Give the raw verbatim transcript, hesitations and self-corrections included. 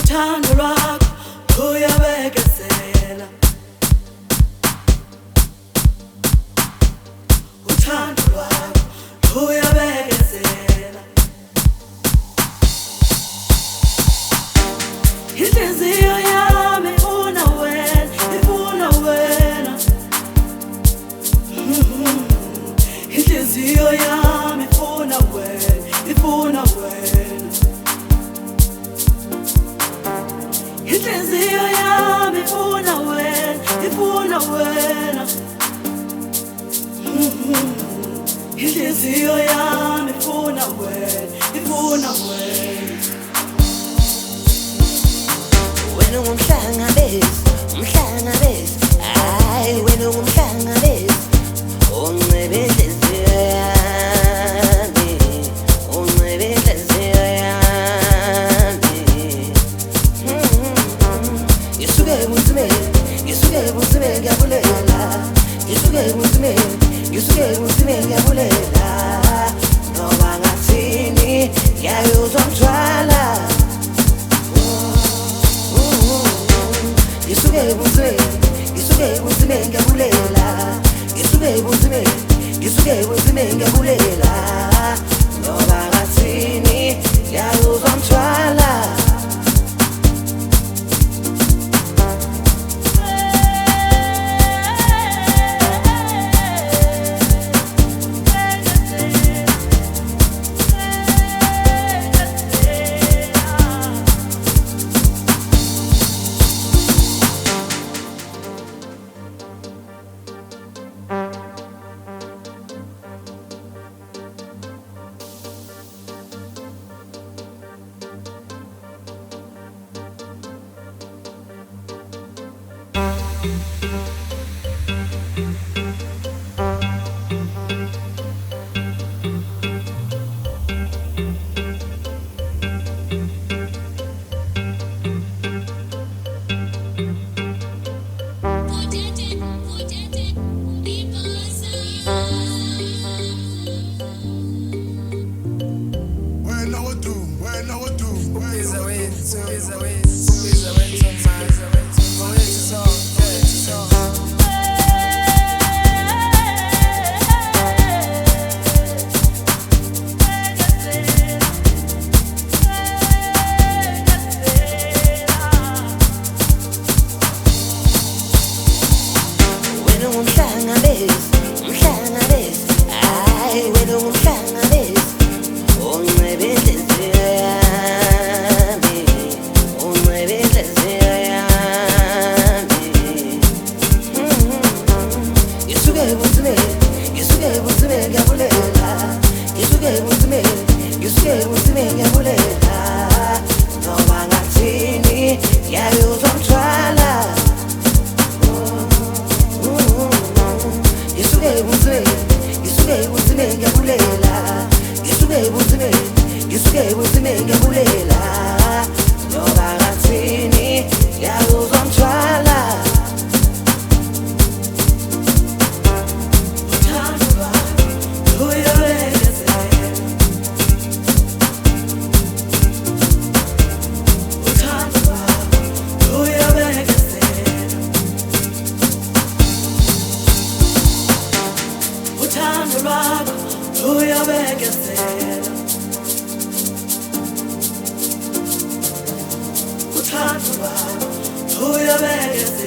uthando lwakho luyabekezela, uthando lwakho luyabekezela. Inhliziyo yami ifuna wena, ifuna wena. Inhliziyo yami ifuna wena, ifuna wena. Inhliziyo yami ifuna wena, ifuna wena. Inhliziyo yami ifuna wena, ifuna wena. Wena ungumhlangabezi, umhlangabezi, hayi wena ungumhlangabezi, uncebe inhliziyo yami, uncebe inhliziyo yami. Ngisuke ebunzimeni, ngisuke ebunzimeni ngiyabulela, ngisuke ebunzimeni, ngisuke ebunzimeni ngiyabulela. Noma ngathini ngiyayuzwa mthwala. Ngisuke ebunzimeni, ngisuke ebunzimeni ngiyabulela, ngisuke ebunzimeni, ngisuke ebunzimeni ngiyabulela. Noma ngathini ngiyayuzwa mthwala. Uthando lwakho luyabekezela, uthando lwakho luyabekezela.